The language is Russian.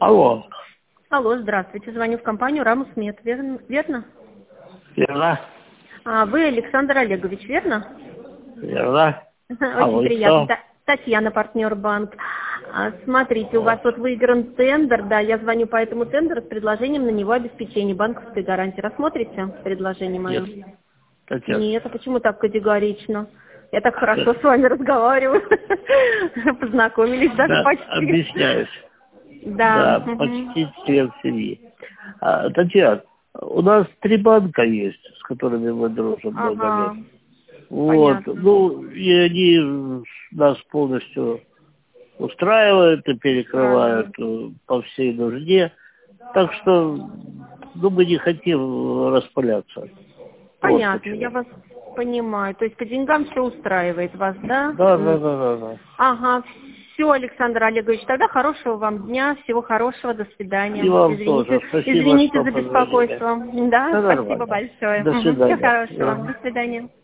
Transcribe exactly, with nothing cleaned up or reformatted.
Алло. Алло, здравствуйте. Звоню в компанию «Рамус Мед». Верно? Верно? Верно. А, вы Александр Олегович, верно? Верно. А Очень вы приятно. кто? Та- Татьяна, партнер банк. А, смотрите, у вас вот выигран тендер, да, я звоню по этому тендеру с предложением на него обеспечения банковской гарантии. Рассмотрите предложение мое? Нет. Татьяна. Нет, а почему так категорично? Я так хорошо с вами разговариваю. Познакомились даже Да, почти. объясняюсь. Да. Да, Мгм. почти член семьи. А, Татьяна, у нас три банка есть, с которыми мы дружим много лет. Ага. Вот, Понятно. ну, и они нас полностью устраивают и перекрывают э, по всей нужде. Так что, ну, мы не хотим распыляться. Вот Понятно, я почему. вас понимаю. То есть по деньгам все устраивает вас, да? Да, да, М. да, да, да. Ага, все, Александр Олегович, тогда хорошего вам дня, всего хорошего, до И свидания. вам Извините, тоже. Спасибо, извините что за позвонили. беспокойство. Да, Все спасибо нормально. большое. До Всего свидания. хорошего. Да. До свидания.